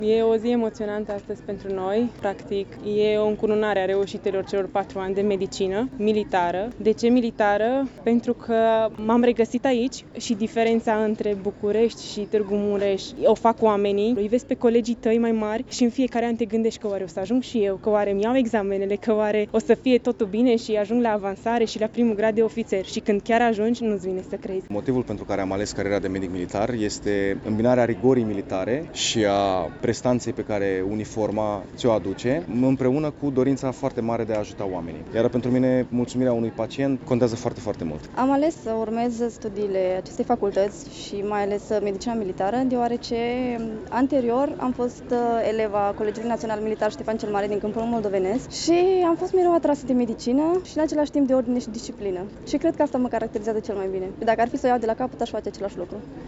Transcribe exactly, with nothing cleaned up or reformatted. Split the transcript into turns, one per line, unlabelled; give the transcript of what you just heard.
E o zi emoționantă astăzi pentru noi. Practic, e o încununare a reușitelor celor patru ani de medicină militară. De ce militară? Pentru că m-am regăsit aici și diferența între București și Târgu Mureș o fac oamenii. Îi vezi pe colegii tăi mai mari și în fiecare an te gândești că oare o să ajung și eu, că oare îmi iau examenele, că oare o să fie totul bine și ajung la avansare și la primul grad de ofițer. Și când chiar ajungi, nu-ți vine să crezi.
Motivul pentru care am ales cariera de medic militar este îmbinarea rigorii militare și a prestanței pe care uniforma ți-o aduce, împreună cu dorința foarte mare de a ajuta oamenii. Iar pentru mine, mulțumirea unui pacient contează foarte, foarte mult.
Am ales să urmez studiile acestei facultăți și mai ales medicina militară, deoarece anterior am fost eleva Colegiului Național Militar Ștefan cel Mare din Câmpul Moldovenesc și am fost mereu atrasă de medicină și în același timp de ordine și disciplină. Și cred că asta mă caracterizează cel mai bine. Dacă ar fi să o iau de la capăt, aș face același lucru.